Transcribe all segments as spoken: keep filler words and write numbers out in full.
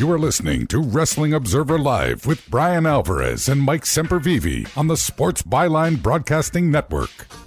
You are listening to Wrestling Observer Live with Brian Alvarez and Mike Sempervive on the Sports Byline Broadcasting Network.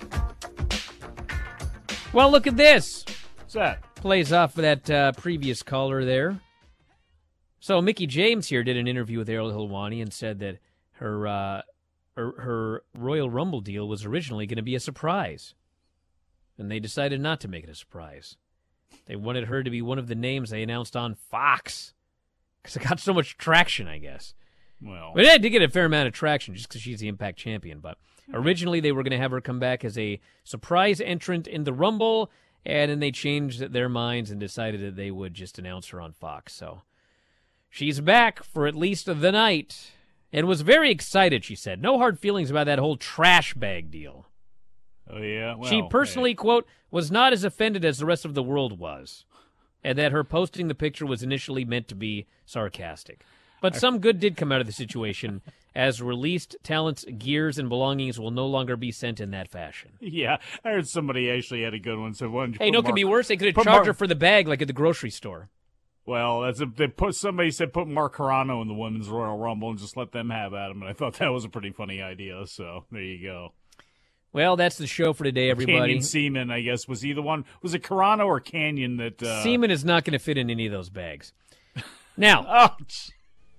Well, look at this. What's that? Plays off of that uh, previous caller there. So Mickie James here did an interview with Ariel Helwani and said that her, uh, her, her Royal Rumble deal was originally going to be a surprise. And they decided not to make it a surprise. They wanted her to be one of the names they announced on Fox. Because it got so much traction, I guess. Well, but it did get a fair amount of traction just because she's the Impact Champion. But originally they were going to have her come back as a surprise entrant in the Rumble, and then they changed their minds and decided that they would just announce her on Fox. So she's back for at least the night and was very excited, she said. No hard feelings about that whole trash bag deal. Oh, yeah? Well, she personally, hey. quote, was not as offended as the rest of the world was, and that her posting the picture was initially meant to be sarcastic. But some good did come out of the situation, as released talent's gears and belongings will no longer be sent in that fashion. Yeah, I heard somebody actually had a good one. So one, hey, no, it could be worse. They could have charged Mark, her for the bag like at the grocery store. Well, that's a, they put somebody said put Mark Carrano in the Women's Royal Rumble and just let them have at him, and I thought that was a pretty funny idea, so there you go. Well, that's the show for today, everybody. Canyon Seaman, I guess, was he the one? Was it Carrano or Canyon that... Uh... Seaman is not going to fit in any of those bags. Now... Ouch!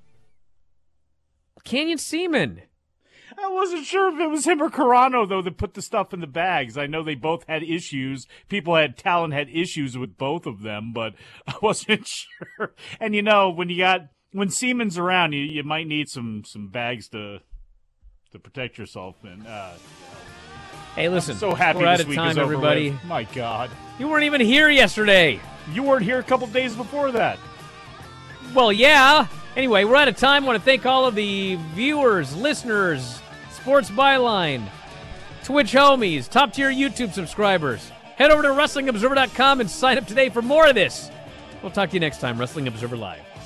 Canyon Seaman. I wasn't sure if it was him or Carrano, though, that put the stuff in the bags. I know they both had issues. People had, talent had issues with both of them, but I wasn't sure. And, you know, when you got... When Seaman's around, you, you might need some, some bags to to protect yourself in. Uh, Hey, listen, I'm so happy we're out this of week time, is over everybody. with. My God. You weren't even here yesterday. You weren't here a couple days before that. Well, yeah. Anyway, we're out of time. I want to thank all of the viewers, listeners, Sports Byline, Twitch homies, top-tier YouTube subscribers. Head over to Wrestling Observer dot com and sign up today for more of this. We'll talk to you next time, Wrestling Observer Live.